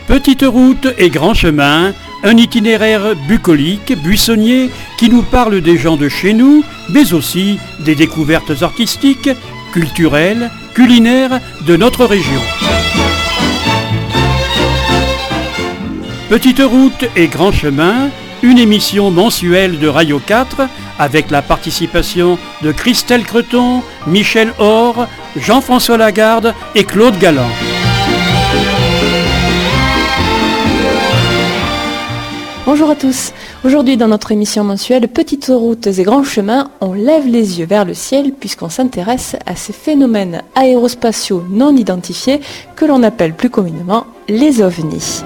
Petite route et grand chemin, un itinéraire bucolique, buissonnier, qui nous parle des gens de chez nous, mais aussi des découvertes artistiques, culturelles, culinaires de notre région. Petite route et grand chemin, une émission mensuelle de Radio 4 avec la participation de Christelle Creton, Michel Or, Jean-François Lagarde et Claude Galland. Bonjour à tous. Aujourd'hui dans notre émission mensuelle Petites routes et grands chemins, on lève les yeux vers le ciel puisqu'on s'intéresse à ces phénomènes aérospatiaux non identifiés que l'on appelle plus communément les ovnis.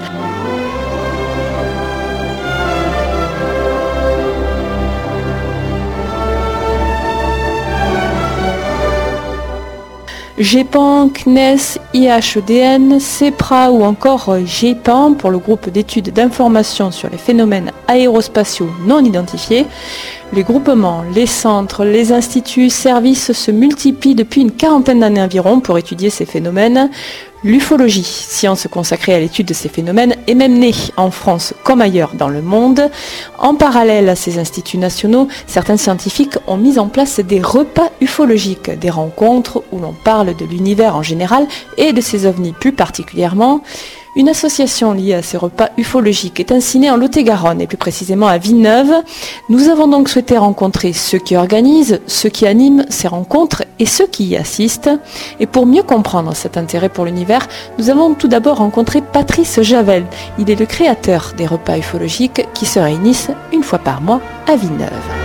GEPAN, CNES, IHEDN, CEPRA ou encore GEPAN pour le groupe d'études d'information sur les phénomènes aérospatiaux non identifiés. Les groupements, les centres, les instituts, services se multiplient depuis une quarantaine d'années environ pour étudier ces phénomènes. L'ufologie, science consacrée à l'étude de ces phénomènes, est même née en France comme ailleurs dans le monde. En parallèle à ces instituts nationaux, certains scientifiques ont mis en place des repas ufologiques, des rencontres où l'on parle de l'univers en général et de ces ovnis plus particulièrement. Une association liée à ces repas ufologiques est ainsi née en Lot-et-Garonne et plus précisément à Villeneuve. Nous avons donc souhaité rencontrer ceux qui organisent, ceux qui animent ces rencontres et ceux qui y assistent. Et pour mieux comprendre cet intérêt pour l'univers, nous avons tout d'abord rencontré Patrice Javel. Il est le créateur des repas ufologiques qui se réunissent une fois par mois à Villeneuve.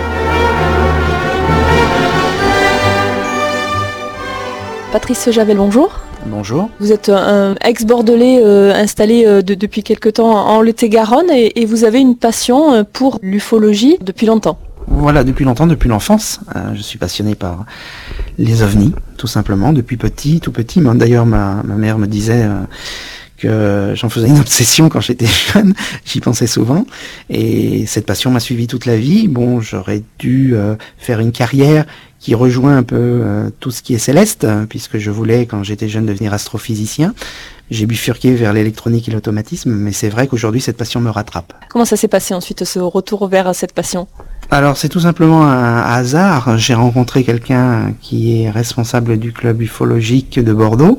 Patrice Javel, bonjour. Bonjour. Vous êtes un ex-bordelais installé depuis quelque temps en Lot-et-Garonne et vous avez une passion pour l'ufologie depuis longtemps. Voilà, depuis longtemps, depuis l'enfance. Je suis passionné par les ovnis, tout simplement, depuis petit, tout petit. D'ailleurs, ma mère me disait que j'en faisais une obsession quand j'étais jeune, j'y pensais souvent, et cette passion m'a suivi toute la vie. Bon, j'aurais dû faire une carrière qui rejoint un peu tout ce qui est céleste, puisque je voulais, quand j'étais jeune, devenir astrophysicien. J'ai bifurqué vers l'électronique et l'automatisme, mais c'est vrai qu'aujourd'hui, cette passion me rattrape. Comment ça s'est passé ensuite, ce retour vers cette passion ? Alors, c'est tout simplement un hasard. J'ai rencontré quelqu'un qui est responsable du club ufologique de Bordeaux.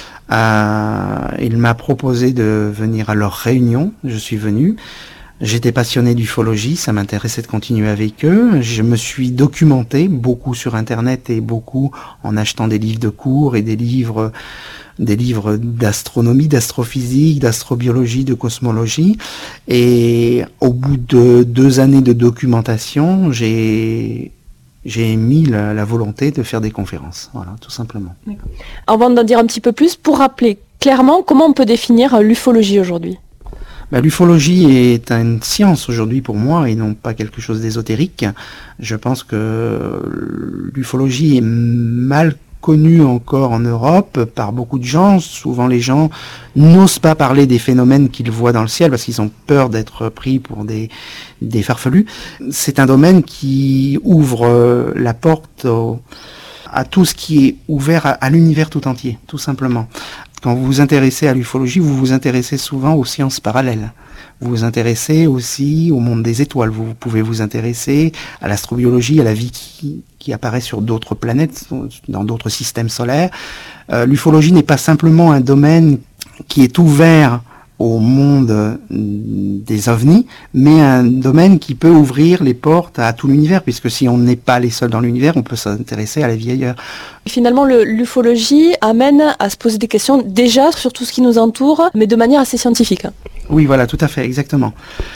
Il m'a proposé de venir à leur réunion. Je suis venu. J'étais passionné d'ufologie, ça m'intéressait de continuer avec eux. Je me suis documenté beaucoup sur Internet et beaucoup en achetant des livres de cours et des livres d'astronomie, d'astrophysique, d'astrobiologie, de cosmologie. Et au bout de 2 années de documentation, j'ai émis la volonté de faire des conférences. Voilà, tout simplement. D'accord. Avant d'en dire un petit peu plus, pour rappeler clairement comment on peut définir l'ufologie aujourd'hui ? L'ufologie est une science aujourd'hui pour moi et non pas quelque chose d'ésotérique. Je pense que l'ufologie est mal connue encore en Europe par beaucoup de gens. Souvent les gens n'osent pas parler des phénomènes qu'ils voient dans le ciel parce qu'ils ont peur d'être pris pour des farfelus. C'est un domaine qui ouvre la porte à tout ce qui est ouvert à l'univers tout entier, tout simplement. Quand vous vous intéressez à l'ufologie, vous vous intéressez souvent aux sciences parallèles. Vous vous intéressez aussi au monde des étoiles. Vous pouvez vous intéresser à l'astrobiologie, à la vie qui apparaît sur d'autres planètes, dans d'autres systèmes solaires. L'ufologie n'est pas simplement un domaine qui est ouvert au monde des ovnis, mais un domaine qui peut ouvrir les portes à tout l'univers, puisque si on n'est pas les seuls dans l'univers, on peut s'intéresser à la vie ailleurs. Finalement, l'ufologie amène à se poser des questions déjà sur tout ce qui nous entoure, mais de manière assez scientifique. Oui, voilà, tout à fait, exactement.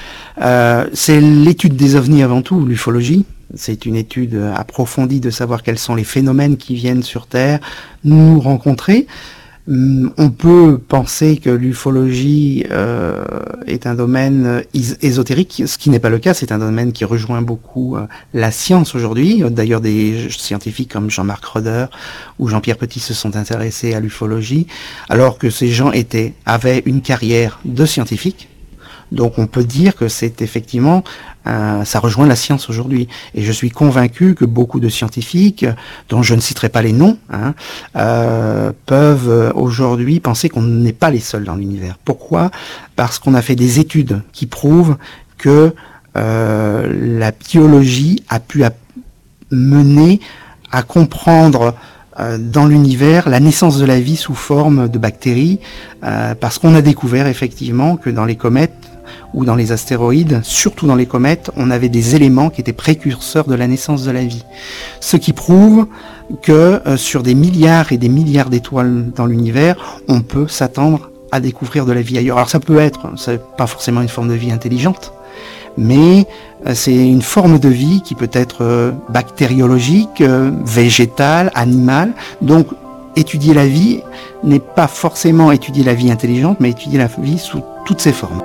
C'est l'étude des ovnis avant tout, l'ufologie. C'est une étude approfondie de savoir quels sont les phénomènes qui viennent sur Terre nous rencontrer. On peut penser que l'ufologie est un domaine ésotérique, ce qui n'est pas le cas. C'est un domaine qui rejoint beaucoup la science aujourd'hui. D'ailleurs, des scientifiques comme Jean-Marc Roeder ou Jean-Pierre Petit se sont intéressés à l'ufologie, alors que ces gens avaient une carrière de scientifiques. Donc on peut dire que c'est effectivement, ça rejoint la science aujourd'hui. Et je suis convaincu que beaucoup de scientifiques, dont je ne citerai pas les noms, peuvent aujourd'hui penser qu'on n'est pas les seuls dans l'univers. Pourquoi ? Parce qu'on a fait des études qui prouvent que la biologie a pu mener à comprendre dans l'univers la naissance de la vie sous forme de bactéries, parce qu'on a découvert effectivement que dans les comètes ou dans les astéroïdes, surtout dans les comètes, on avait des éléments qui étaient précurseurs de la naissance de la vie. Ce qui prouve que sur des milliards et des milliards d'étoiles dans l'univers, on peut s'attendre à découvrir de la vie ailleurs. Alors ça peut être, c'est pas forcément une forme de vie intelligente, mais c'est une forme de vie qui peut être bactériologique, végétale, animale. Donc étudier la vie n'est pas forcément étudier la vie intelligente, mais étudier la vie sous toutes ses formes.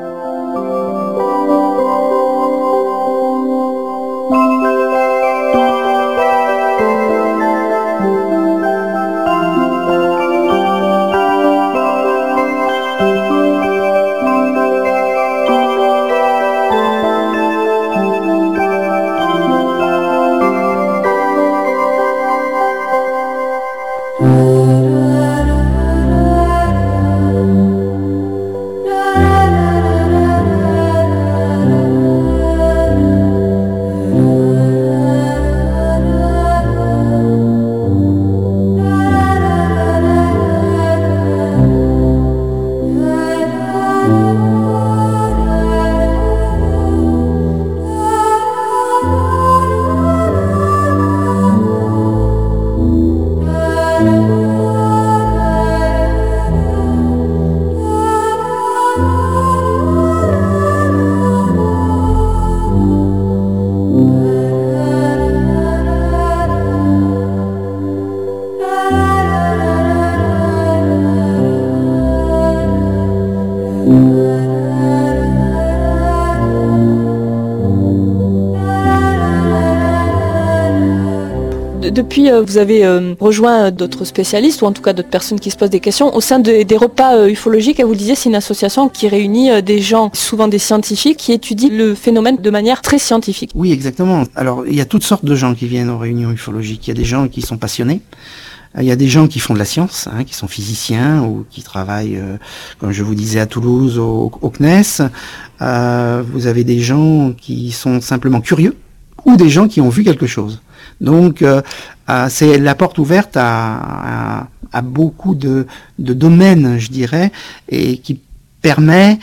Depuis, vous avez rejoint d'autres spécialistes, ou en tout cas d'autres personnes qui se posent des questions. Au sein des repas ufologiques, vous le disiez, c'est une association qui réunit des gens, souvent des scientifiques, qui étudient le phénomène de manière très scientifique. Oui, exactement. Alors, il y a toutes sortes de gens qui viennent aux réunions ufologiques. Il y a des gens qui sont passionnés. Il y a des gens qui font de la science, qui sont physiciens ou qui travaillent, comme je vous disais, à Toulouse, au CNES. Vous avez des gens qui sont simplement curieux ou des gens qui ont vu quelque chose. Donc, c'est la porte ouverte à beaucoup de domaines, je dirais, et qui permet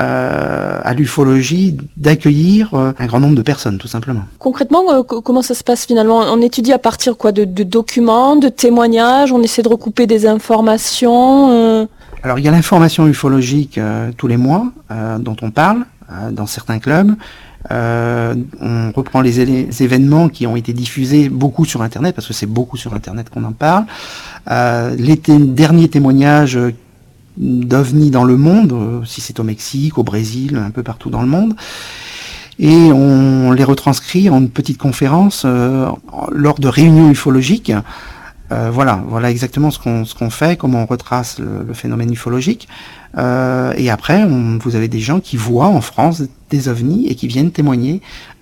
à l'ufologie d'accueillir un grand nombre de personnes, tout simplement. Concrètement, comment ça se passe finalement ? On étudie à partir de documents, de témoignages, on essaie de recouper des informations Alors, il y a l'information ufologique tous les mois dont on parle dans certains clubs. On reprend les événements qui ont été diffusés beaucoup sur Internet, parce que c'est beaucoup sur Internet qu'on en parle. Les derniers témoignages d'OVNI dans le monde, si c'est au Mexique, au Brésil, un peu partout dans le monde, et on les retranscrit en une petite conférence lors de réunions ufologiques. Voilà exactement ce qu'on fait, comment on retrace le phénomène ufologique. Et après, vous avez des gens qui voient en France des ovnis et qui viennent témoigner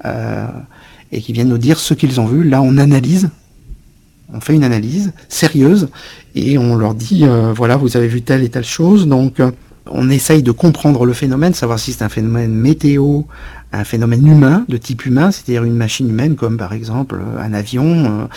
et qui viennent nous dire ce qu'ils ont vu. Là, on fait une analyse sérieuse et on leur dit, voilà, vous avez vu telle et telle chose. Donc, on essaye de comprendre le phénomène, savoir si c'est un phénomène météo, un phénomène humain, de type humain, c'est-à-dire une machine humaine comme par exemple un avion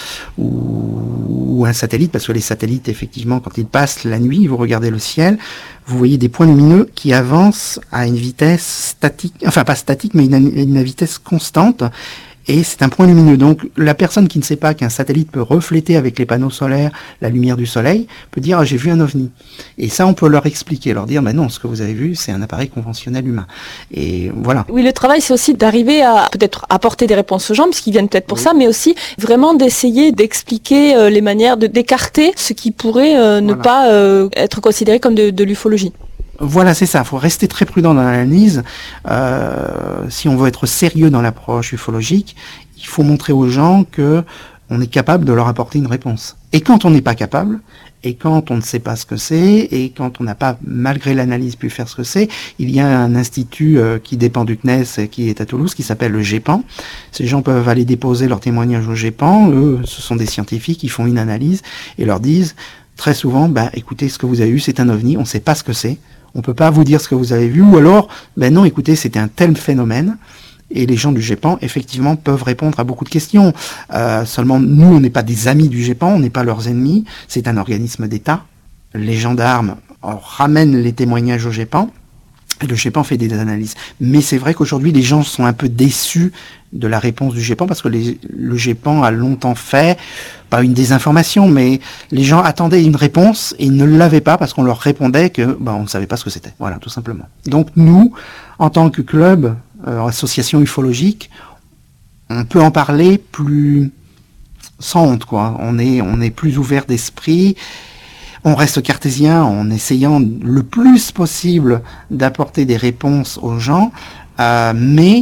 ou un satellite, parce que les satellites, effectivement, quand ils passent la nuit, vous regardez le ciel, vous voyez des points lumineux qui avancent à une vitesse statique, enfin pas statique, mais une vitesse constante. Et c'est un point lumineux. Donc la personne qui ne sait pas qu'un satellite peut refléter avec les panneaux solaires la lumière du soleil peut dire j'ai vu un ovni. Et ça on peut leur expliquer, leur dire non, ce que vous avez vu c'est un appareil conventionnel humain. Et voilà. Oui, le travail c'est aussi d'arriver à peut-être apporter des réponses aux gens, parce qu'ils viennent peut-être pour ça, mais aussi vraiment d'essayer d'expliquer les manières d'écarter ce qui pourrait ne pas être considéré comme de l'ufologie. Voilà, c'est ça. Il faut rester très prudent dans l'analyse. Si on veut être sérieux dans l'approche ufologique, il faut montrer aux gens que on est capable de leur apporter une réponse. Et quand on n'est pas capable, Et quand on ne sait pas ce que c'est, et quand on n'a pas, malgré l'analyse, pu faire ce que c'est, il y a un institut qui dépend du CNES et qui est à Toulouse, qui s'appelle le GEPAN. Ces gens peuvent aller déposer leur témoignage au GEPAN. Eux, ce sont des scientifiques qui font une analyse et leur disent très souvent, écoutez, ce que vous avez eu, c'est un ovni, on ne sait pas ce que c'est, on peut pas vous dire ce que vous avez vu, ou alors, non, écoutez, c'était un tel phénomène. Et les gens du GEPAN, effectivement, peuvent répondre à beaucoup de questions. Seulement, nous, on n'est pas des amis du GEPAN, on n'est pas leurs ennemis. C'est un organisme d'État. Les gendarmes ramènent les témoignages au GEPAN. Et le GEPAN fait des analyses. Mais c'est vrai qu'aujourd'hui, les gens sont un peu déçus de la réponse du GEPAN, parce que le GEPAN a longtemps fait, pas une désinformation, mais les gens attendaient une réponse et ils ne l'avaient pas parce qu'on leur répondait que on ne savait pas ce que c'était. Voilà, tout simplement. Donc nous, en tant que club, association ufologique, on peut en parler plus sans honte, quoi. On est plus ouvert d'esprit. On reste cartésien en essayant le plus possible d'apporter des réponses aux gens, mais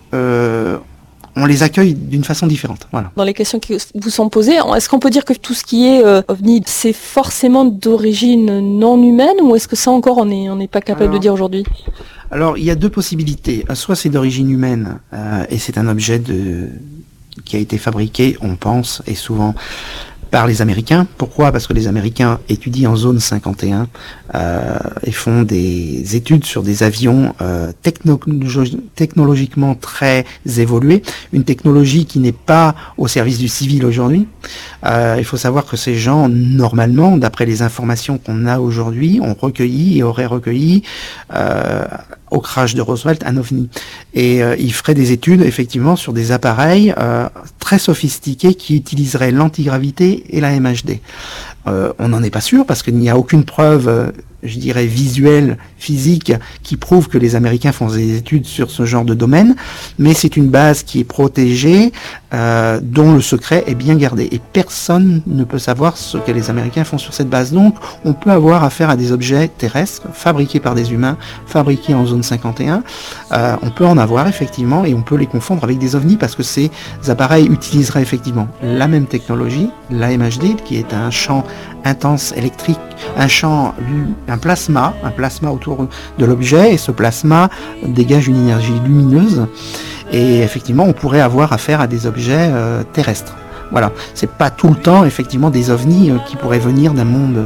on les accueille d'une façon différente. Voilà. Dans les questions qui vous sont posées, est-ce qu'on peut dire que tout ce qui est ovni, c'est forcément d'origine non humaine, ou est-ce que ça encore on n'est pas capable de dire aujourd'hui ? Alors, il y a deux possibilités. Soit c'est d'origine humaine, et c'est un objet qui a été fabriqué, on pense, et souvent par les Américains. Pourquoi ? Parce que les Américains étudient en zone 51 et font des études sur des avions technologiquement très évolués, une technologie qui n'est pas au service du civil aujourd'hui. Il faut savoir que ces gens, normalement, d'après les informations qu'on a aujourd'hui, ont recueilli et auraient recueilli au crash de Roswell un ovni. Et ils feraient des études, effectivement, sur des appareils très sophistiqués qui utiliseraient l'antigravité et la MHD. On n'en est pas sûr parce qu'il n'y a aucune preuve, je dirais, visuelle, physique, qui prouve que les Américains font des études sur ce genre de domaine, mais c'est une base qui est protégée, dont le secret est bien gardé. Et personne ne peut savoir ce que les Américains font sur cette base. Donc, on peut avoir affaire à des objets terrestres, fabriqués par des humains, fabriqués en zone 51. On peut en avoir, effectivement, et on peut les confondre avec des ovnis, parce que ces appareils utiliseraient effectivement la même technologie, la MHD, qui est un champ intense électrique, un plasma autour de l'objet, et ce plasma dégage une énergie lumineuse, et effectivement on pourrait avoir affaire à des objets terrestres. Voilà, c'est pas tout le temps effectivement des ovnis qui pourraient venir d'un monde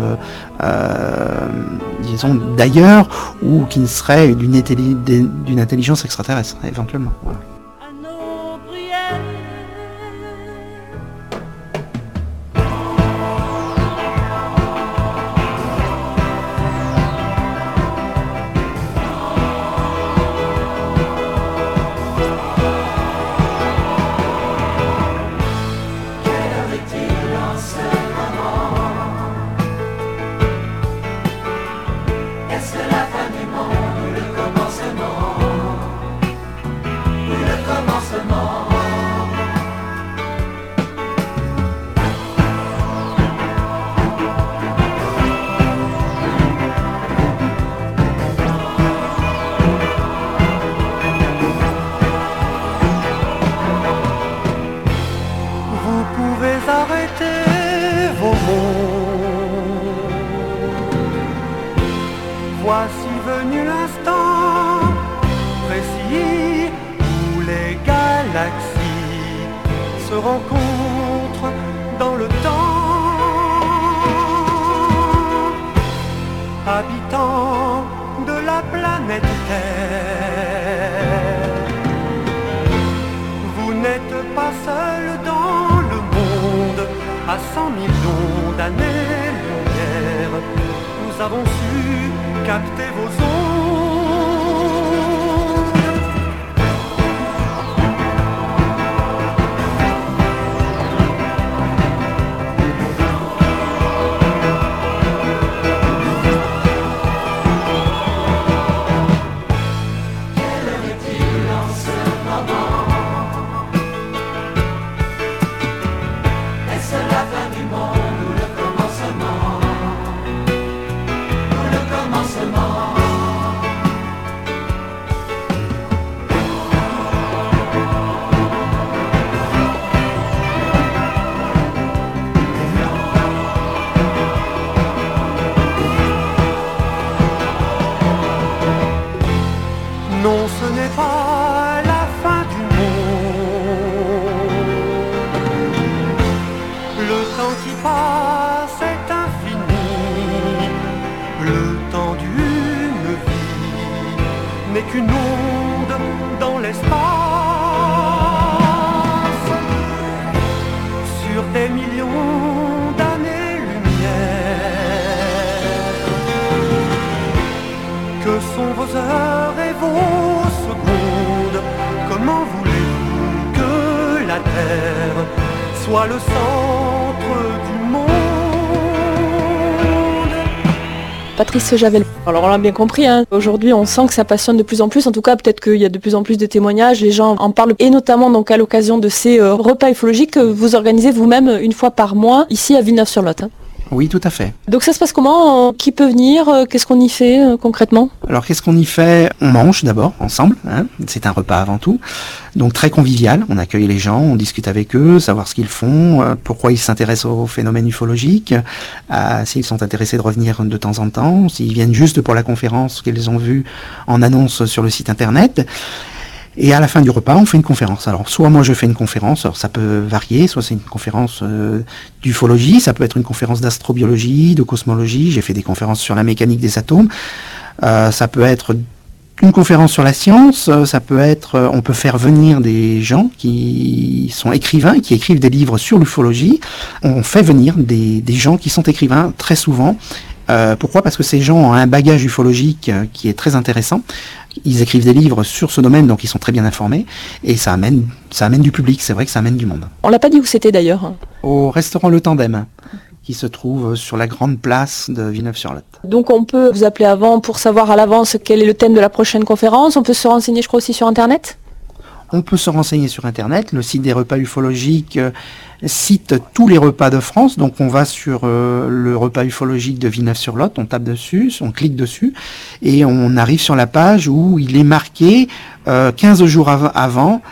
disons d'ailleurs, ou qui ne serait d'une intelligence extraterrestre éventuellement. Voilà. Commencement. ce n'est pas la fin du monde. Le temps qui passe est infini, le temps d'une vie n'est qu'une onde dans l'espace. Sur des millions d'années-lumière, que sont vos heures et vos secondes? Comment voulez-vous que la Terre soit le centre du monde? Patrice Javel. Alors on l'a bien compris, hein. Aujourd'hui on sent que ça passionne de plus en plus, en tout cas peut-être qu'il y a de plus en plus de témoignages, les gens en parlent, et notamment donc à l'occasion de ces repas ufologiques que vous organisez vous-même une fois par mois ici à Villeneuve-sur-Lot. Hein. Oui, tout à fait. Donc ça se passe comment? Qui peut venir? Qu'est-ce qu'on y fait concrètement? Alors qu'est-ce qu'on y fait? On mange d'abord ensemble, hein. C'est un repas avant tout, donc très convivial. On accueille les gens, on discute avec eux, savoir ce qu'ils font, pourquoi ils s'intéressent aux phénomènes ufologiques, s'ils sont intéressés de revenir de temps en temps, s'ils viennent juste pour la conférence qu'ils ont vue en annonce sur le site internet. Et à la fin du repas, on fait une conférence. Alors, soit moi je fais une conférence, alors ça peut varier, soit c'est une conférence d'ufologie, ça peut être une conférence d'astrobiologie, de cosmologie, j'ai fait des conférences sur la mécanique des atomes, ça peut être une conférence sur la science, ça peut être, on peut faire venir des gens qui sont écrivains, qui écrivent des livres sur l'ufologie. On fait venir des gens qui sont écrivains très souvent. Pourquoi? Parce que ces gens ont un bagage ufologique qui est très intéressant. Ils écrivent des livres sur ce domaine, donc ils sont très bien informés, et ça amène du public, c'est vrai que ça amène du monde. On l'a pas dit où c'était d'ailleurs. Au restaurant Le Tandem, qui se trouve sur la grande place de Villeneuve-sur-Lot. Donc on peut vous appeler avant pour savoir à l'avance quel est le thème de la prochaine conférence, on peut se renseigner je crois aussi sur internet? On peut se renseigner sur internet, le site des repas ufologiques cite tous les repas de France, donc on va sur le repas ufologique de Villeneuve-sur-Lot, on tape dessus, on clique dessus, et on arrive sur la page où il est marqué 15 jours avant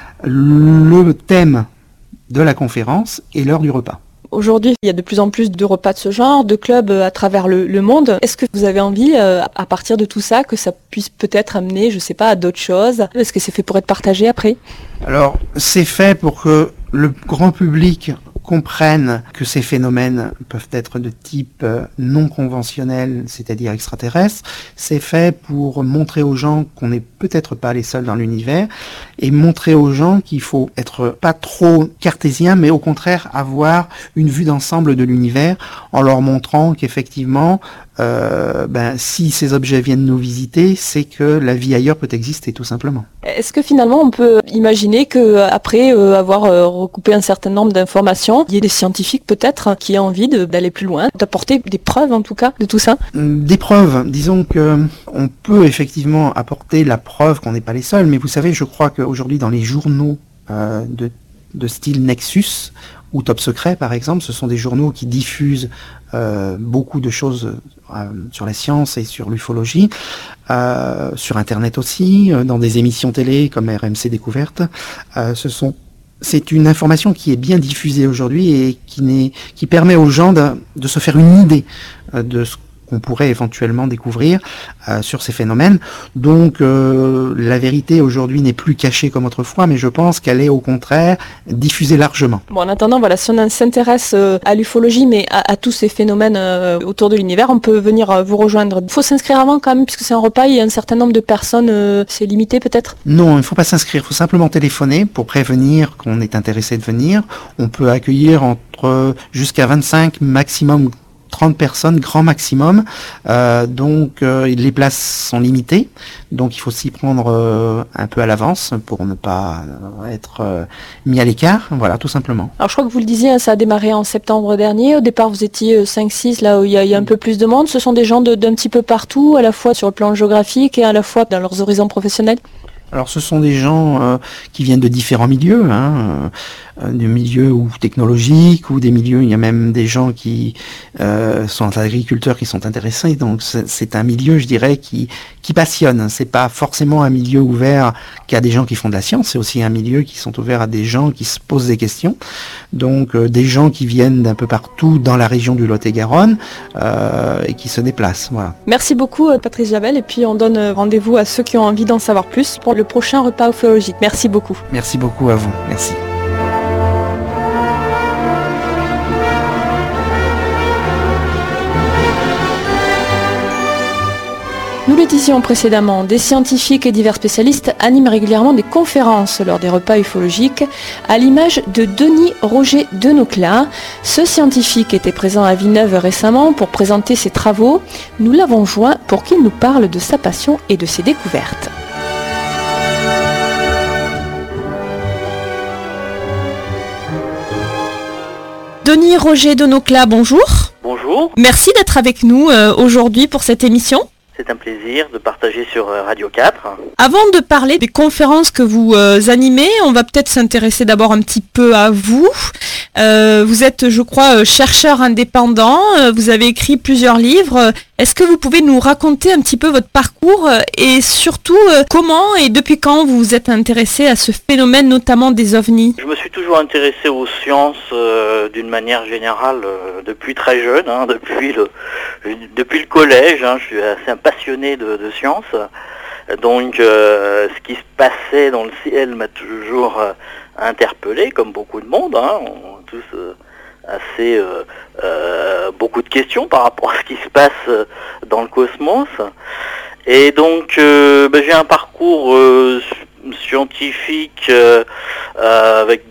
le thème de la conférence et l'heure du repas. Aujourd'hui, il y a de plus en plus de repas de ce genre, de clubs à travers le monde. Est-ce que vous avez envie, à partir de tout ça, que ça puisse peut-être amener, je sais pas, à d'autres choses? Est-ce que c'est fait pour être partagé après? Alors, c'est fait pour que le grand public comprenne que ces phénomènes peuvent être de type non conventionnel, c'est-à-dire extraterrestre. C'est fait pour montrer aux gens qu'on n'est peut-être pas les seuls dans l'univers, et montrer aux gens qu'il faut être pas trop cartésien, mais au contraire avoir une vue d'ensemble de l'univers, en leur montrant qu'effectivement, si ces objets viennent nous visiter, c'est que la vie ailleurs peut exister, tout simplement. Est-ce que finalement on peut imaginer que après avoir recoupé un certain nombre d'informations, il y ait des scientifiques peut-être qui aient envie d'aller plus loin, d'apporter des preuves en tout cas de tout ça? Des preuves, disons que on peut effectivement apporter la preuve qu'on n'est pas les seuls, mais vous savez, je crois qu'aujourd'hui dans les journaux de style Nexus ou Top Secret par exemple, ce sont des journaux qui diffusent beaucoup de choses sur la science et sur l'ufologie, sur internet aussi, dans des émissions télé comme RMC Découverte. C'est une information qui est bien diffusée aujourd'hui et qui permet aux gens de se faire une idée de ce qu'on pourrait éventuellement découvrir sur ces phénomènes. Donc la vérité aujourd'hui n'est plus cachée comme autrefois, mais je pense qu'elle est au contraire diffusée largement. Bon, en attendant, voilà, si on s'intéresse à l'ufologie, mais à tous ces phénomènes autour de l'univers, on peut venir vous rejoindre. Il faut s'inscrire avant quand même, puisque c'est un repas, il y a un certain nombre de personnes, c'est limité peut-être? Non, il ne faut pas s'inscrire, il faut simplement téléphoner pour prévenir qu'on est intéressé de venir. On peut accueillir jusqu'à 25 maximum 30 personnes, grand maximum, donc les places sont limitées, donc il faut s'y prendre un peu à l'avance pour ne pas être mis à l'écart, voilà, tout simplement. Alors je crois que vous le disiez, ça a démarré en septembre dernier, au départ vous étiez 5-6, là où il y a un peu plus de monde, ce sont des gens d'un petit peu partout, à la fois sur le plan géographique et à la fois dans leurs horizons professionnels? Alors ce sont des gens qui viennent de différents milieux, des milieux technologiques ou des milieux, il y a même des gens qui sont agriculteurs qui sont intéressés, donc c'est un milieu, je dirais, qui passionne. C'est pas forcément un milieu ouvert qu'à des gens qui font de la science, c'est aussi un milieu qui sont ouverts à des gens qui se posent des questions, donc des gens qui viennent d'un peu partout dans la région du Lot-et-Garonne et qui se déplacent. Voilà. Merci beaucoup Patrice Javel, et puis on donne rendez-vous à ceux qui ont envie d'en savoir plus pour le prochain repas ufologique. Merci beaucoup. Merci beaucoup à vous. Merci. Nous le disions précédemment, des scientifiques et divers spécialistes animent régulièrement des conférences lors des repas ufologiques, à l'image de Denis Roger Denocla. Ce scientifique était présent à Villeneuve récemment pour présenter ses travaux. Nous l'avons joint pour qu'il nous parle de sa passion et de ses découvertes. Denis Roger Denocla, bonjour. Bonjour. Merci d'être avec nous aujourd'hui pour cette émission. C'est un plaisir de partager sur Radio 4. Avant de parler des conférences que vous animez, on va peut-être s'intéresser d'abord un petit peu à vous. Vous êtes, je crois, chercheur indépendant. Vous avez écrit plusieurs livres. Est-ce que vous pouvez nous raconter un petit peu votre parcours et surtout comment et depuis quand vous vous êtes intéressé à ce phénomène, notamment des ovnis ? Je me suis toujours intéressé aux sciences d'une manière générale depuis très jeune, depuis le collège. Je suis assez un passionné de sciences. Donc ce qui se passait dans le ciel m'a toujours interpellé, comme beaucoup de monde. On a tous assez beaucoup de questions par rapport à ce qui se passe dans le cosmos. Et donc j'ai un parcours scientifique avec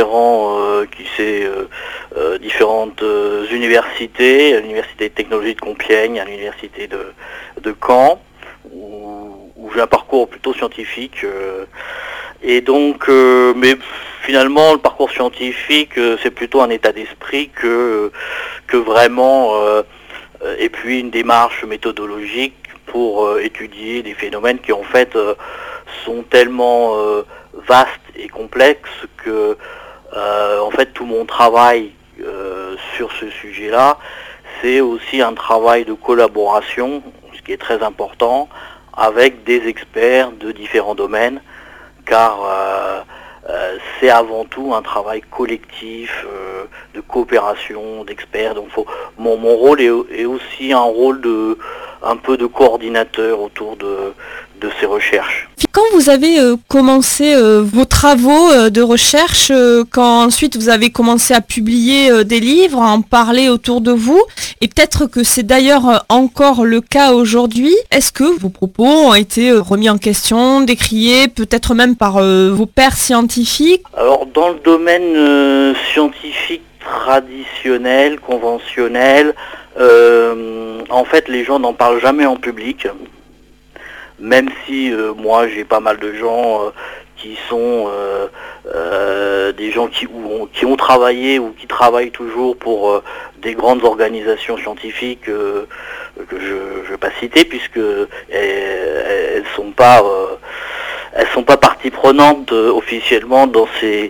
différentes universités, à l'université de technologie de Compiègne, à l'université de Caen, où j'ai un parcours plutôt scientifique. Et donc, mais finalement, le parcours scientifique, c'est plutôt un état d'esprit que vraiment, et puis une démarche méthodologique pour étudier des phénomènes qui en fait sont tellement vastes et complexes que en fait tout mon travail sur ce sujet-là, c'est aussi un travail de collaboration, ce qui est très important, avec des experts de différents domaines, car c'est avant tout un travail collectif, de coopération, d'experts. Donc mon rôle est aussi un rôle un peu de coordinateur autour de ces recherches. Quand vous avez commencé vos travaux de recherche, quand ensuite vous avez commencé à publier des livres, à en parler autour de vous, et peut-être que c'est d'ailleurs encore le cas aujourd'hui, est-ce que vos propos ont été remis en question, décriés, peut-être même par vos pairs scientifiques ? Alors dans le domaine scientifique traditionnel, conventionnel, en fait les gens n'en parlent jamais en public. Même si moi j'ai pas mal de gens qui sont des gens qui ont travaillé ou qui travaillent toujours pour des grandes organisations scientifiques que je ne vais pas citer puisque elles sont pas partie prenante officiellement dans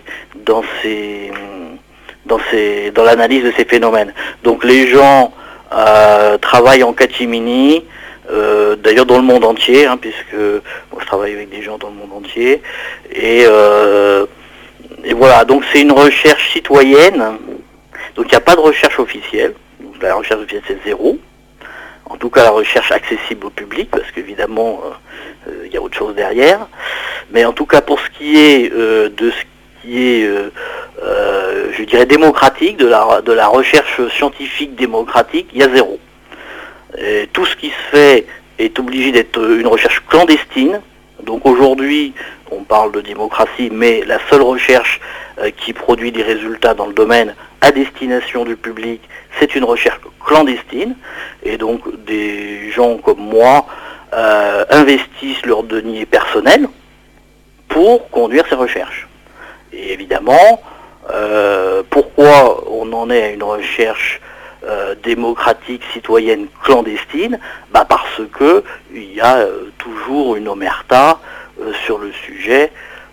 l'analyse de ces phénomènes. Donc les gens travaillent en catimini. D'ailleurs dans le monde entier, puisque moi, je travaille avec des gens dans le monde entier, et voilà, donc c'est une recherche citoyenne, donc il n'y a pas de recherche officielle, donc la recherche officielle c'est zéro, en tout cas la recherche accessible au public, parce qu'évidemment il y a autre chose derrière, mais en tout cas pour ce qui est de ce qui est, je dirais, démocratique, de la recherche scientifique démocratique, il y a zéro. Et tout ce qui se fait est obligé d'être une recherche clandestine. Donc aujourd'hui, on parle de démocratie, mais la seule recherche qui produit des résultats dans le domaine à destination du public, c'est une recherche clandestine. Et donc des gens comme moi investissent leurs deniers personnels pour conduire ces recherches. Et évidemment, pourquoi on en est à une recherche démocratique, citoyenne, clandestine, parce que il y a toujours une omerta sur le sujet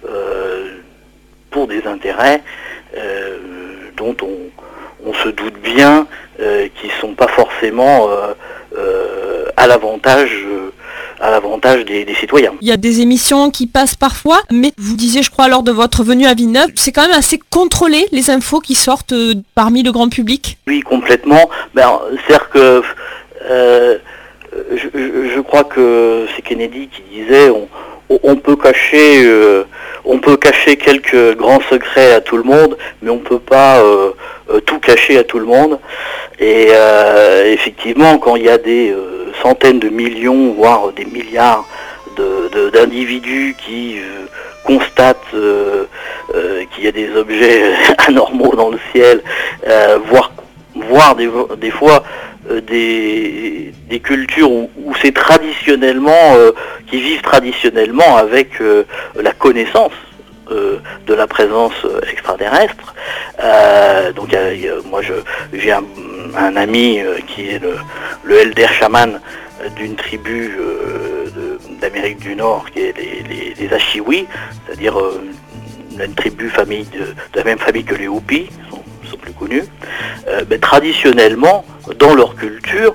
pour des intérêts dont on se doute bien qui ne sont pas forcément à l'avantage des citoyens. Il y a des émissions qui passent parfois, mais vous disiez, je crois, lors de votre venue à Villeneuve, c'est quand même assez contrôlé, les infos qui sortent parmi le grand public. Oui, complètement. C'est-à-dire que je crois que c'est Kennedy qui disait on peut cacher quelques grands secrets à tout le monde, mais on peut pas tout cacher à tout le monde. Et effectivement, quand il y a des centaines de millions, voire des milliards d'individus qui constatent qu'il y a des objets anormaux dans le ciel, voire des fois des cultures où c'est traditionnellement, qui vivent traditionnellement avec la connaissance de la présence extraterrestre. Donc moi j'ai un ami qui est le elder chaman d'une tribu d'Amérique du Nord, qui est les Ashiwi, c'est-à-dire une tribu de la même famille que les Hopis, sont plus connus. Traditionnellement, dans leur culture,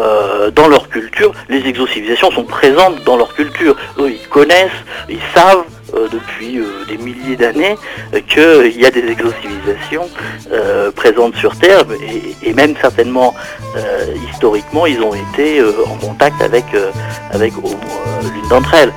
les exocivilisations sont présentes dans leur culture. Eux, ils connaissent, ils savent depuis des milliers d'années qu'il y a des exocivilisations présentes sur Terre, et même certainement historiquement ils ont été en contact avec l'une d'entre elles.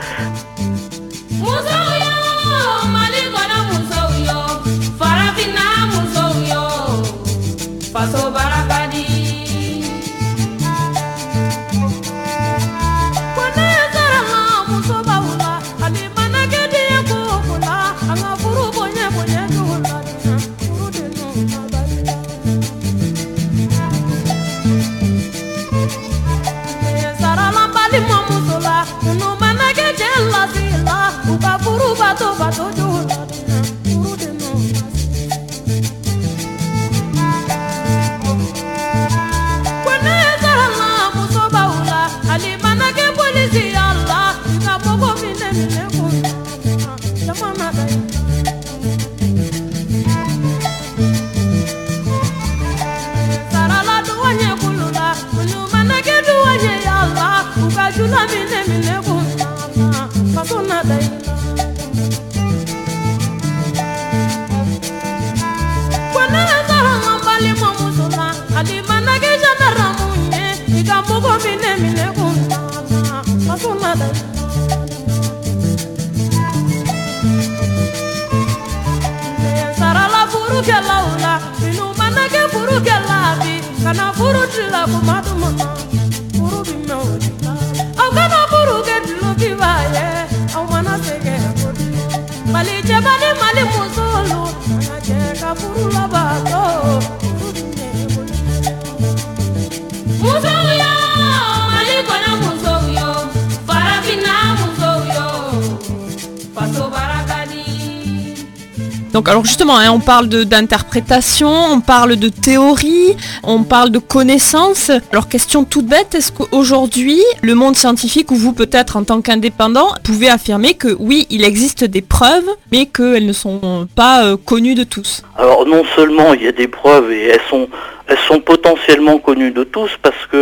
Donc alors justement, on parle d'interprétation, on parle de théorie, on parle de connaissances. Alors question toute bête, est-ce qu'aujourd'hui, le monde scientifique, ou vous peut-être en tant qu'indépendant, pouvez affirmer que oui, il existe des preuves, mais qu'elles ne sont pas connues de tous? Alors non seulement il y a des preuves, et elles sont potentiellement connues de tous, parce que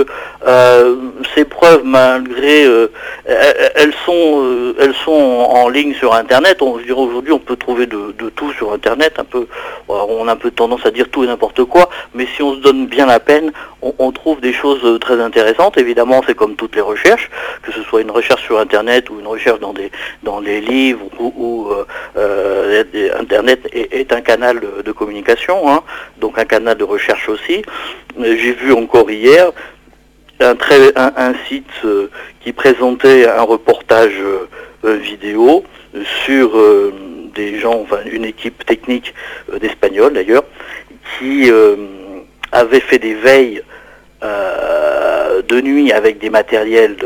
ces preuves, malgré elles sont en ligne sur Internet. Je dirais aujourd'hui on peut trouver de tout sur Internet, on a un peu tendance à dire tout et n'importe quoi, mais si on se donne bien la peine, on trouve des choses très intéressantes. Évidemment, c'est comme toutes les recherches, que ce soit une recherche sur Internet ou une recherche dans les livres, où Internet est un canal de communication, hein, donc un canal de recherche aussi. J'ai vu encore hier un site qui présentait un reportage vidéo sur des gens, enfin une équipe technique d'Espagnols d'ailleurs, qui avait fait des veilles de nuit avec des matériels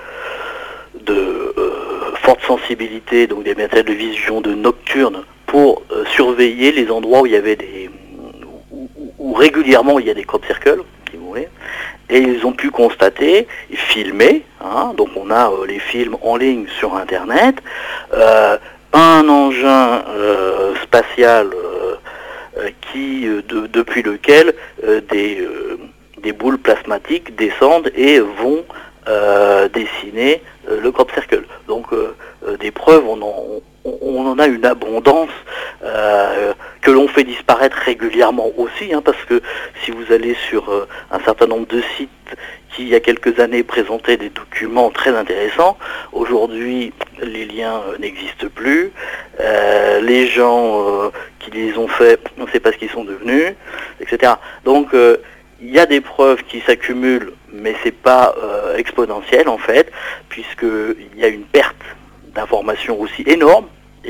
de forte sensibilité, donc des matériels de vision de nocturne, pour surveiller les endroits où il y avait où régulièrement il y a des crop circles, si vous voulez. Et ils ont pu constater, filmer, hein, donc on a les films en ligne sur Internet, un engin spatial qui, depuis lequel des boules plasmatiques descendent et vont dessiner le crop circle. Donc des preuves, on en a une abondance que l'on fait disparaître régulièrement aussi, hein, parce que si vous allez sur un certain nombre de sites qui il y a quelques années présentait des documents très intéressants. Aujourd'hui, les liens n'existent plus. Les gens qui les ont faits, on ne sait pas ce qu'ils sont devenus, etc. Donc il y a des preuves qui s'accumulent, mais c'est pas exponentiel en fait, puisqu'il y a une perte d'informations aussi énorme,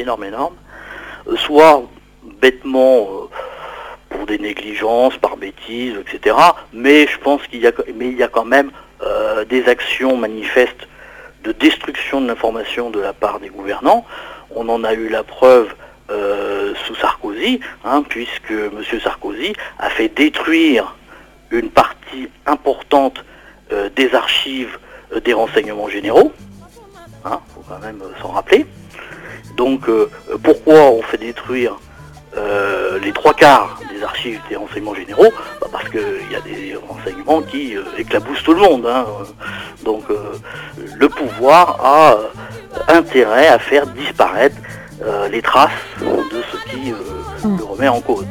soit bêtement pour des négligences, par bêtises, etc. Mais je pense qu'il y a quand même des actions manifestes de destruction de l'information de la part des gouvernants. On en a eu la preuve sous Sarkozy, puisque M. Sarkozy a fait détruire une partie importante des archives des renseignements généraux. Faut quand même s'en rappeler. Donc pourquoi on fait détruire les 3/4 des archives des renseignements généraux? Parce qu'il y a des renseignements qui éclaboussent tout le monde. Donc le pouvoir a intérêt à faire disparaître les traces de ce qui le remet en cause.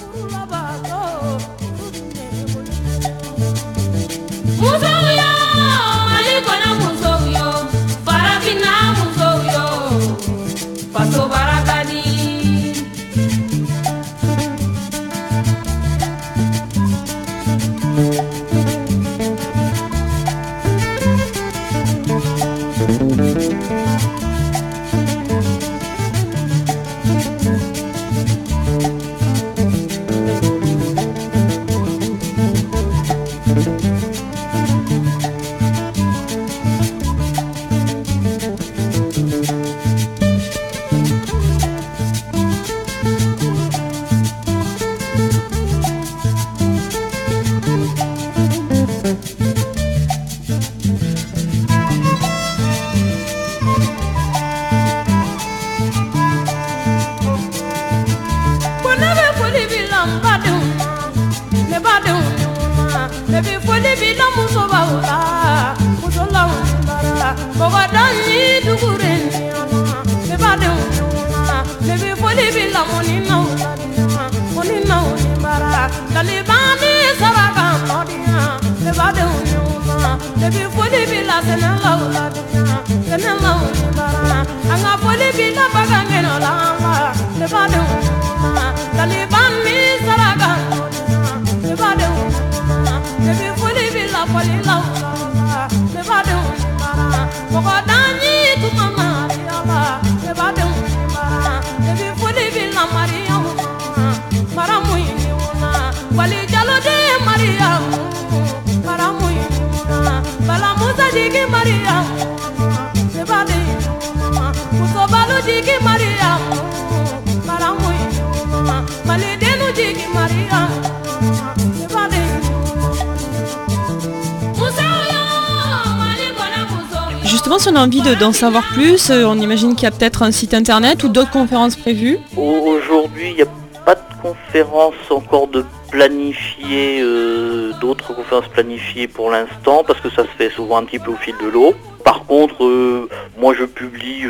Justement, si on a envie d'en savoir plus, on imagine qu'il y a peut-être un site internet ou d'autres conférences prévues. Aujourd'hui, il n'y a pas de conférence encore de planifiée, d'autres conférences planifiées pour l'instant, parce que ça se fait souvent un petit peu au fil de l'eau. Par contre, moi je publie,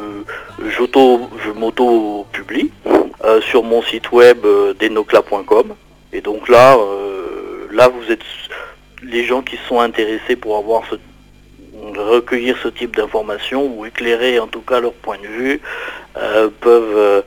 je m'auto-publie sur mon site web denocla.com. Et donc là vous êtes les gens qui sont intéressés pour recueillir ce type d'informations ou éclairer en tout cas leur point de vue peuvent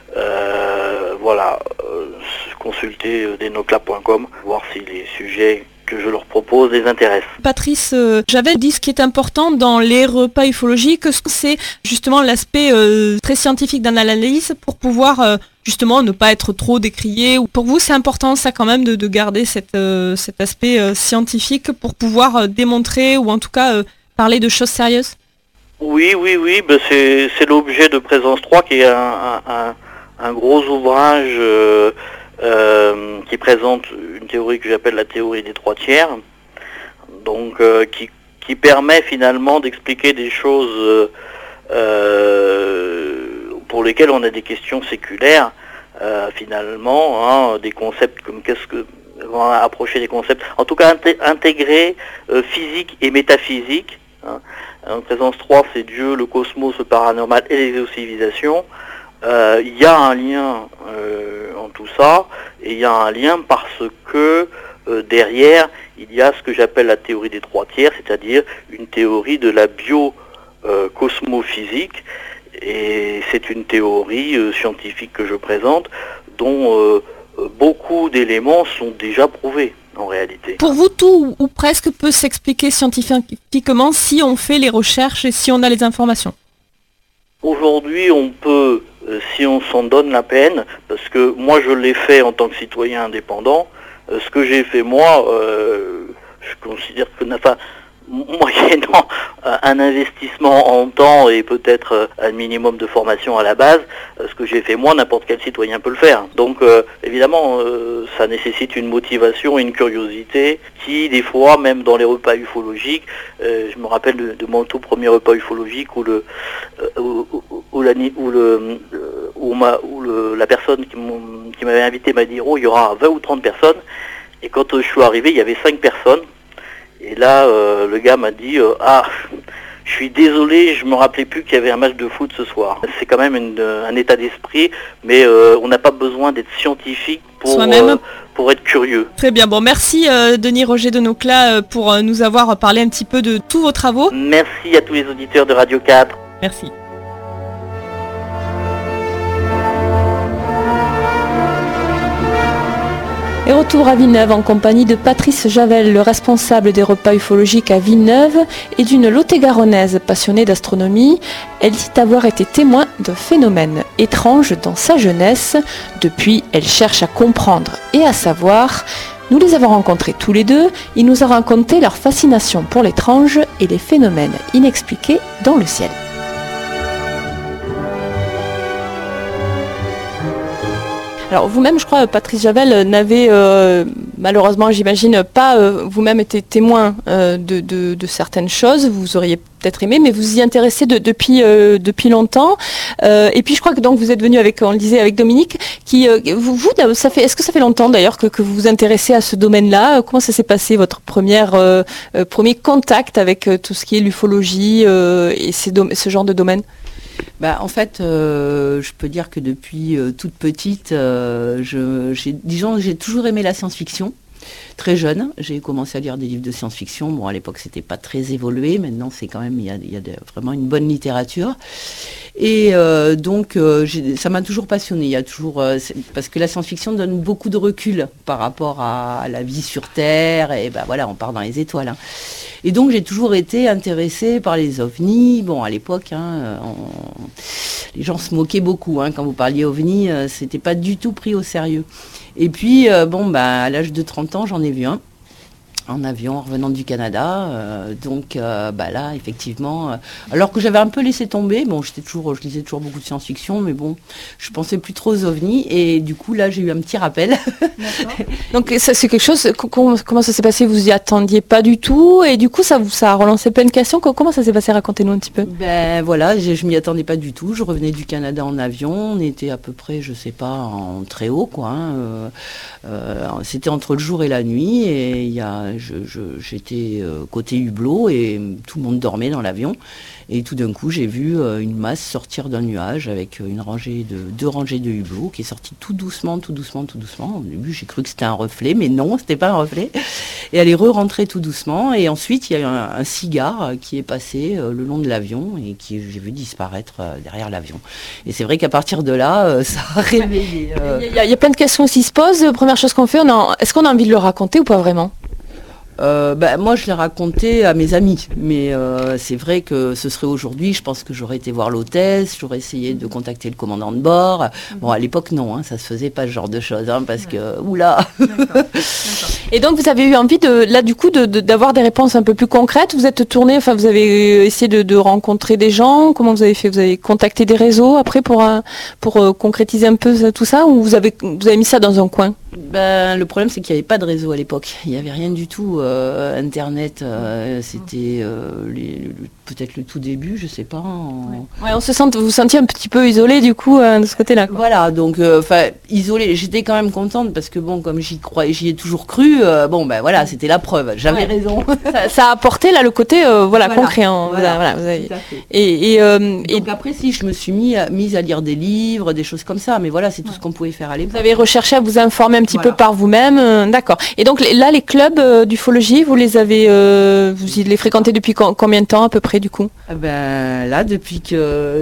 consulter denocla.com, voir si les sujets que je leur propose les intéressent. Patrice, j'avais dit ce qui est important dans les repas ufologiques, c'est justement l'aspect très scientifique d'un analyse pour pouvoir justement ne pas être trop décrié. Pour vous, c'est important ça quand même de garder cet aspect scientifique pour pouvoir démontrer ou en tout cas parler de choses sérieuses? Oui, c'est l'objet de Présence 3 qui est un gros ouvrage qui présente une théorie que j'appelle la théorie des 3/3, donc qui permet finalement d'expliquer des choses pour lesquelles on a des questions séculaires, finalement, des concepts comme approcher des concepts, en tout cas intégrer physique et métaphysique. Présence 3, c'est Dieu, le cosmos, le paranormal et les civilisations. Il y a un lien en tout ça, et il y a un lien parce que derrière, il y a ce que j'appelle la théorie des 3 tiers, c'est-à-dire une théorie de la bio-cosmophysique, et c'est une théorie scientifique que je présente, dont beaucoup d'éléments sont déjà prouvés en réalité. Pour vous, tout ou presque peut s'expliquer scientifiquement si on fait les recherches et si on a les informations. Aujourd'hui, on peut, si on s'en donne la peine, parce que moi je l'ai fait en tant que citoyen indépendant, ce que j'ai fait moi, je considère que moyennant un investissement en temps et peut-être un minimum de formation à la base, ce que j'ai fait moi, n'importe quel citoyen peut le faire. Donc évidemment, ça nécessite une motivation et une curiosité qui, des fois, même dans les repas ufologiques, je me rappelle de mon tout premier repas ufologique où la personne qui m'avait invité m'a dit « Oh, il y aura 20 ou 30 personnes ». Et quand je suis arrivé, il y avait 5 personnes. Et là, le gars m'a dit « Ah, je suis désolé, je me rappelais plus qu'il y avait un match de foot ce soir ». C'est quand même un état d'esprit, mais on n'a pas besoin d'être scientifique pour être curieux. Très bien, bon, merci Denis Roger de Nocla pour nous avoir parlé un petit peu de tous vos travaux. Merci à tous les auditeurs de Radio 4. Merci. Et retour à Villeneuve en compagnie de Patrice Javel, le responsable des repas ufologiques à Villeneuve, et d'une Lot-et-Garonnaise passionnée d'astronomie. Elle dit avoir été témoin de phénomènes étranges dans sa jeunesse. Depuis, elle cherche à comprendre et à savoir. Nous les avons rencontrés tous les deux. Ils nous ont raconté leur fascination pour l'étrange et les phénomènes inexpliqués dans le ciel. Alors vous-même, je crois, Patrice Javel, n'avez malheureusement, j'imagine, pas vous-même été témoin de certaines choses. Vous auriez peut-être aimé, mais vous y intéressez depuis longtemps. Et puis je crois que donc vous êtes venu avec, on le disait, avec Dominique, qui est-ce que ça fait longtemps d'ailleurs que vous vous intéressez à ce domaine-là? Comment ça s'est passé votre premier contact avec tout ce qui est l'ufologie et ce genre de domaine? En fait, je peux dire que depuis toute petite, j'ai toujours aimé la science-fiction. Très jeune, j'ai commencé à lire des livres de science-fiction. Bon, à l'époque, c'était pas très évolué. Maintenant, c'est quand même, il y a vraiment une bonne littérature. Et donc, ça m'a toujours passionnée. Il y a toujours, parce que la science-fiction donne beaucoup de recul par rapport à la vie sur Terre. Et voilà, on part dans les étoiles. Hein. Et donc, j'ai toujours été intéressée par les ovnis. Bon, à l'époque, les gens se moquaient beaucoup. Quand vous parliez ovnis, c'était pas du tout pris au sérieux. Et puis, à l'âge de 30 ans, j'en ai vu un. En avion en revenant du Canada, là effectivement, alors que j'avais un peu laissé tomber, je lisais toujours beaucoup de science-fiction, mais bon, je pensais plus trop aux ovnis, et du coup là j'ai eu un petit rappel. Donc ça, c'est quelque chose, comment ça s'est passé? Vous y attendiez pas du tout, et du coup ça a relancé plein de questions. Comment ça s'est passé? Racontez-nous un petit peu. Je m'y attendais pas du tout, je revenais du Canada en avion, on était à peu près, je sais pas, en très haut quoi, c'était entre le jour et la nuit, et j'étais côté hublot et tout le monde dormait dans l'avion, et tout d'un coup j'ai vu une masse sortir d'un nuage avec deux rangées de hublots qui est sortie tout doucement. Au début j'ai cru que c'était un reflet, mais non, c'était pas un reflet, et elle est re-rentrée tout doucement, et ensuite il y a eu un cigare qui est passé le long de l'avion et qui j'ai vu disparaître derrière l'avion, et c'est vrai qu'à partir de là ça a réveillé. Il y a plein de questions qui se posent. Première chose qu'on fait, est-ce qu'on a envie de le raconter ou pas vraiment? Moi je l'ai raconté à mes amis, mais c'est vrai que ce serait aujourd'hui, je pense que j'aurais été voir l'hôtesse, j'aurais essayé de contacter le commandant de bord. Bon, à l'époque non, ça se faisait pas ce genre de choses, parce que oula. D'accord. Et donc vous avez eu envie d'avoir des réponses un peu plus concrètes. Vous êtes tourné, vous avez essayé de rencontrer des gens. Comment vous avez fait? Vous avez contacté des réseaux après pour concrétiser un peu tout ça, ou vous avez mis ça dans un coin? Le problème c'est qu'il n'y avait pas de réseau à l'époque, il n'y avait rien du tout. Internet, c'était peut-être le tout début, je sais pas. Vous vous sentiez un petit peu isolé du coup de ce côté-là. Quoi. Voilà, donc isolé. J'étais quand même contente parce que comme j'y ai toujours cru. C'était la preuve. J'avais raison. ça a apporté là le côté concret. Vous avez... Et donc après si je me suis mise à lire des livres, des choses comme ça, mais voilà, c'est tout ce qu'on pouvait faire à l'époque. Vous avez recherché à vous informer un petit peu par vous-même, d'accord. Et donc là, les clubs d'ufologie, vous les les fréquentez depuis combien de temps à peu près du coup? Là, depuis que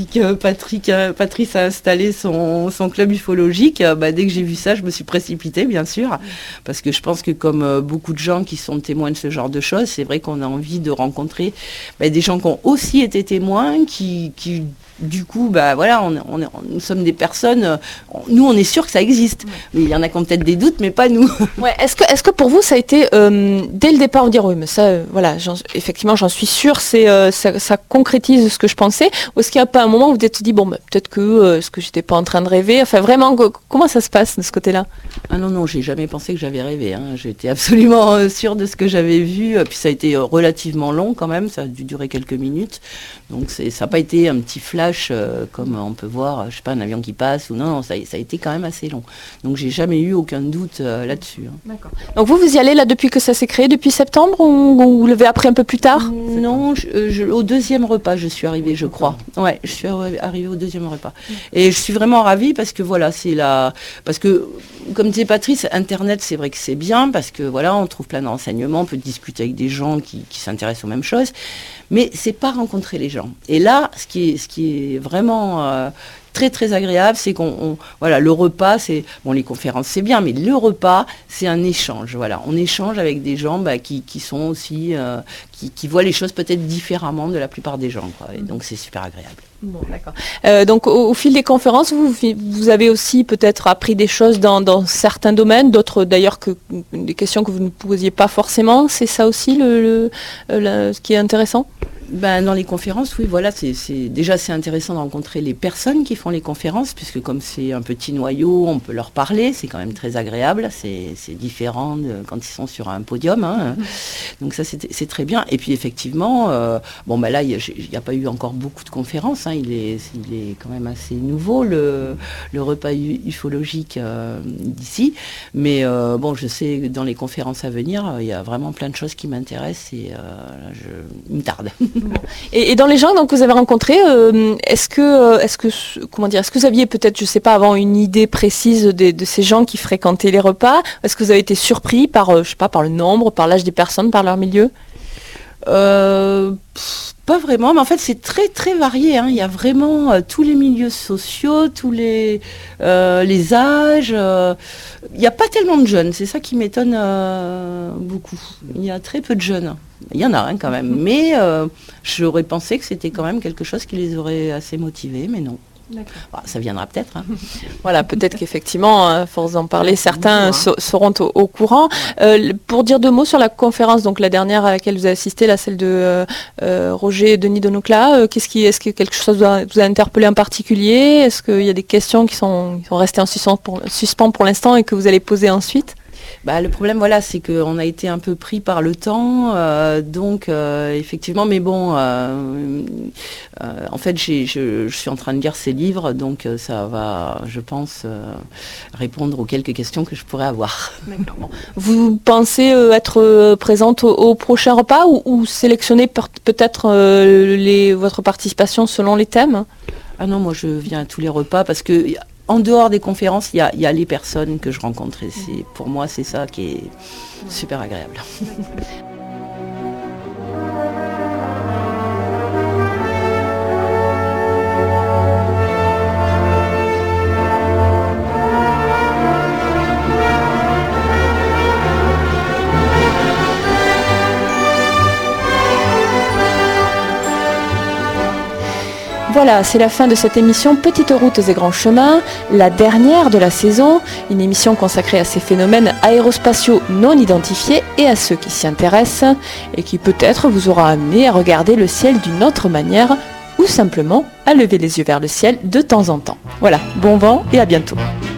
Patrice a installé son club ufologique, dès que j'ai vu ça, je me suis précipitée, bien sûr, parce que je pense que comme beaucoup de gens qui sont témoins de ce genre de choses, c'est vrai qu'on a envie de rencontrer des gens qui ont aussi été témoins, qui du coup, nous sommes des personnes, nous on est sûr que ça existe, mais il y en a qui ont peut-être des doutes, mais pas nous. Ouais, est-ce que pour vous ça a été dès le départ vous dire oui, mais ça, effectivement j'en suis sûre, ça concrétise ce que je pensais, ou est-ce qu'il n'y a pas un moment où vous vous êtes dit peut-être que ce que j'étais pas en train de rêver, enfin vraiment comment ça se passe de ce côté-là? Ah non, j'ai jamais pensé que j'avais rêvé, j'étais absolument sûre de ce que j'avais vu, puis ça a été relativement long quand même, ça a dû durer quelques minutes, donc ça n'a pas été un petit flash comme on peut voir, je sais pas, un avion qui passe ou non, ça a été quand même assez long. Donc j'ai jamais eu aucun doute là-dessus. D'accord. Donc vous y allez là depuis que ça s'est créé, depuis septembre, ou vous l'avez appris un peu plus tard? Non, au deuxième repas je suis arrivée, je crois. Ouais, je suis arrivée au deuxième repas. Et je suis vraiment ravie parce que parce que comme disait Patrice, Internet c'est vrai que c'est bien parce que on trouve plein de renseignements, on peut discuter avec des gens qui s'intéressent aux mêmes choses. Mais c'est pas rencontrer les gens. Et là, ce qui est vraiment très très agréable, c'est le repas, les conférences c'est bien, mais le repas c'est un échange. On échange avec des gens qui sont aussi qui voient les choses peut-être différemment de la plupart des gens, quoi. Et donc c'est super agréable. Bon, d'accord. Donc au fil des conférences, vous avez aussi peut-être appris des choses dans certains domaines, d'autres d'ailleurs que des questions que vous ne posiez pas forcément. C'est ça aussi ce qui est intéressant? Dans les conférences, oui, c'est intéressant de rencontrer les personnes qui font les conférences, puisque comme c'est un petit noyau, on peut leur parler, c'est quand même très agréable, c'est différent de quand ils sont sur un podium, donc ça c'est très bien. Et puis effectivement, là il n'y a pas eu encore beaucoup de conférences, il est quand même assez nouveau le repas ufologique d'ici, mais je sais que dans les conférences à venir, il y a vraiment plein de choses qui m'intéressent et il me tarde. Et dans les gens que vous avez rencontrés, est-ce que vous aviez peut-être, je sais pas, avant une idée précise de ces gens qui fréquentaient les repas? Est-ce que vous avez été surpris par le nombre, par l'âge des personnes, par leur milieu? Pas vraiment, mais en fait c'est très très varié. Il y a vraiment tous les milieux sociaux, tous les âges. Il n'y a pas tellement de jeunes, c'est ça qui m'étonne beaucoup. Il y a très peu de jeunes. Il y en a quand même, mais j'aurais pensé que c'était quand même quelque chose qui les aurait assez motivés, mais non. Ça viendra peut-être. Voilà, peut-être qu'effectivement, à force d'en parler, certains seront au courant. Pour dire 2 mots sur la conférence, donc la dernière à laquelle vous avez assisté, celle de Roger et Denis Donocla, est-ce que quelque chose vous a interpellé en particulier? Est-ce qu'il y a des questions qui sont restées en suspens pour l'instant et que vous allez poser ensuite? Le problème, c'est qu'on a été un peu pris par le temps, donc effectivement, mais bon, en fait, je suis en train de lire ces livres, donc ça va, je pense, répondre aux quelques questions que je pourrais avoir. Vous pensez être présente au prochain repas ou sélectionner peut-être votre participation selon les thèmes? Ah non, moi je viens à tous les repas parce que en dehors des conférences, il y a les personnes que je rencontre. Et pour moi, c'est ça qui est super agréable. Voilà, c'est la fin de cette émission Petites routes et grands chemins, la dernière de la saison, une émission consacrée à ces phénomènes aérospatiaux non identifiés et à ceux qui s'y intéressent et qui peut-être vous aura amené à regarder le ciel d'une autre manière ou simplement à lever les yeux vers le ciel de temps en temps. Voilà, bon vent et à bientôt.